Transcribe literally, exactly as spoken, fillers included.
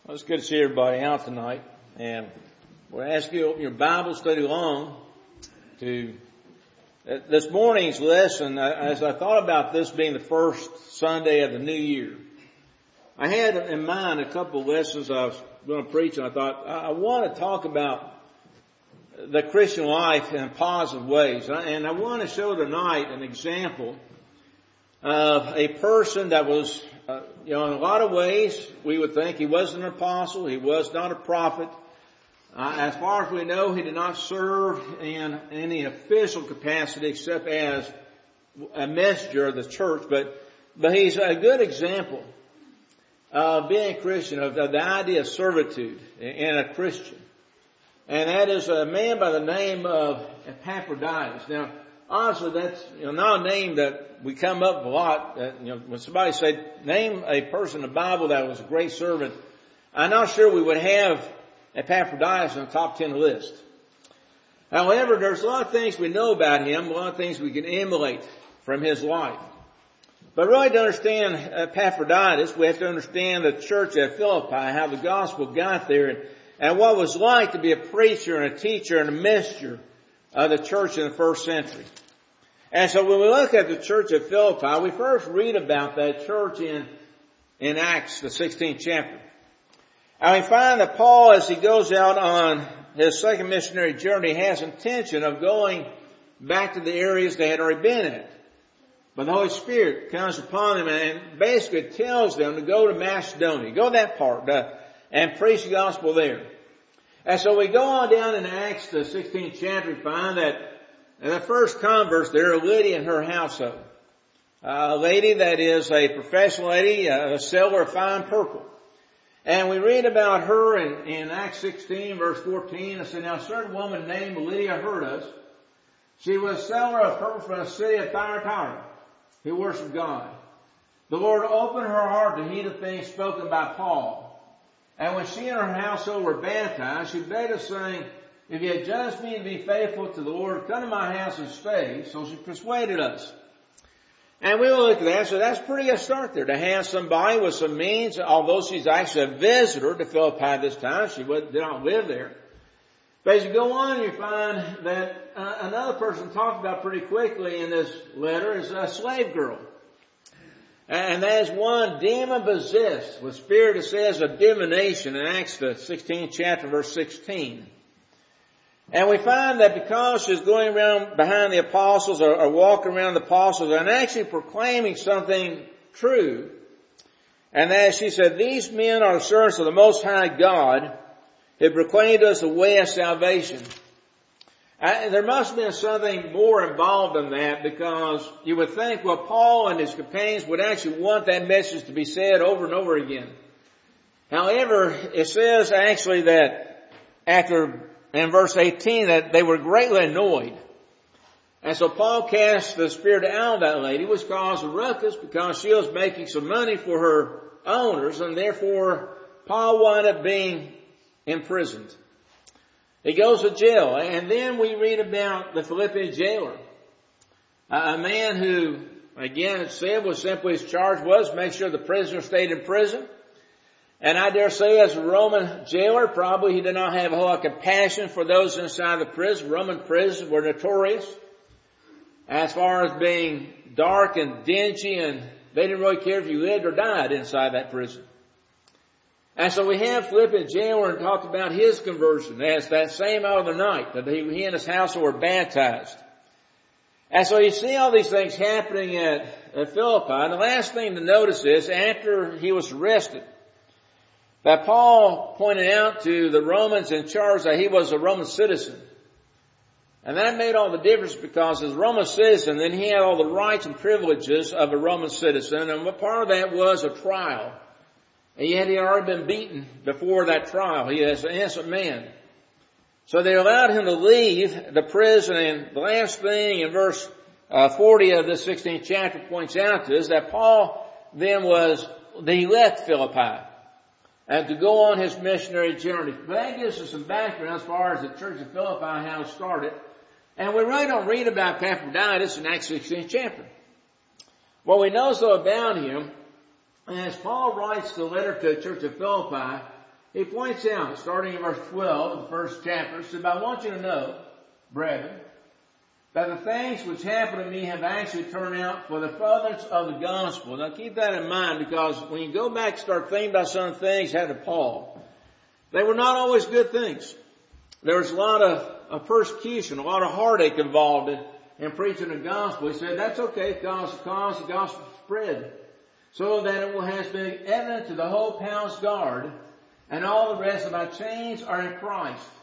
Well, it's good to see everybody out tonight, and we'll ask you to open your Bible, study along to uh, this morning's lesson. Uh, as I thought about this being the first Sunday of the new year, I had in mind a couple of lessons I was going to preach, and I thought I, I want to talk about the Christian life in positive ways, and I want to show tonight an example of a person that was Uh, you know, in a lot of ways, we would think he wasn't an apostle. He was not a prophet. Uh, as far as we know, he did not serve in any official capacity except as a messenger of the church. But, but he's a good example of being a Christian, of, of the idea of servitude in a Christian. And that is a man by the name of Epaphroditus. Now, honestly, that's, you know, not a name that we come up with a lot. That, you know, when somebody said, name a person in the Bible that was a great servant, I'm not sure we would have Epaphroditus on the top ten list. However, there's a lot of things we know about him, a lot of things we can emulate from his life. But really to understand Epaphroditus, we have to understand the church at Philippi, how the gospel got there, and, and what it was like to be a preacher and a teacher and a messenger of the church in the first century. And so when we look at the church at Philippi, we first read about that church in, in Acts, the sixteenth chapter. And we find that Paul, as he goes out on his second missionary journey, has intention of going back to the areas they had already been at. But the Holy Spirit comes upon them and basically tells them to go to Macedonia, go that part, uh, and preach the gospel there. And so we go on down in Acts, the sixteenth chapter, we find that and the first converts there are Lydia and her household. Uh, a lady that is a professional lady, a seller of fine purple. And we read about her in, in Acts sixteen verse fourteen. It said, now a certain woman named Lydia heard us. She was a seller of purple from the city of Thyatira, who worshiped God. The Lord opened her heart to heed the things spoken by Paul. And when she and her household were baptized, she begged us, saying, if you had judged me to be faithful to the Lord, come to my house and stay. So she persuaded us. And we will look at that. So that's a pretty good start there, to have somebody with some means, although she's actually a visitor to Philippi at this time. She did not live there. But as you go on, you find that uh, another person talked about pretty quickly in this letter is a slave girl. And that is one demon-possessed with spirit, it says, of divination in Acts the sixteenth chapter, verse sixteen. And we find that because she's going around behind the apostles or, or walking around the apostles and actually proclaiming something true, and that she said, these men are servants of the Most High God who proclaimed us the way of salvation. I, there must have been something more involved in that, because you would think, well, Paul and his companions would actually want that message to be said over and over again. However, it says actually that after in verse eighteen, that they were greatly annoyed. And so Paul cast the spirit out of that lady, which caused a ruckus because she was making some money for her owners, and therefore Paul wound up being imprisoned. He goes to jail. And then we read about the Philippian jailer, a man who, again, it said was simply his charge was make sure the prisoner stayed in prison. And I dare say as a Roman jailer, probably he did not have a whole lot of compassion for those inside the prison. Roman prisons were notorious as far as being dark and dingy, and they didn't really care if you lived or died inside that prison. And so we have Philippian jailer and talked about his conversion as that same hour of the night that he, he and his household were baptized. And so you see all these things happening at, at Philippi. And the last thing to notice is after he was arrested, that Paul pointed out to the Romans in charge that he was a Roman citizen. And that made all the difference, because as a Roman citizen, then he had all the rights and privileges of a Roman citizen. And what part of that was a trial. And yet he had already been beaten before that trial. He is an innocent man. So they allowed him to leave the prison. And the last thing in verse uh, forty of this sixteenth chapter points out to us that Paul then was, that he left Philippi and to go on his missionary journey. But that gives us some background as far as the church of Philippi, how it started. And we really don't read about Epaphroditus in Acts sixteenth chapter. What we know so about him, as Paul writes the letter to the church of Philippi, he points out, starting in verse twelve of the first chapter, says, "But I want you to know, brethren, that the things which happened to me have actually turned out for the furtherance of the gospel." Now keep that in mind, because when you go back and start thinking about some of the things that happened to Paul, they were not always good things. There was a lot of, of persecution, a lot of heartache involved in, in preaching the gospel. He said, that's okay, because cause the gospel spread, so that it will has been evident to the whole palace guard and all the rest that my chains are in Christ.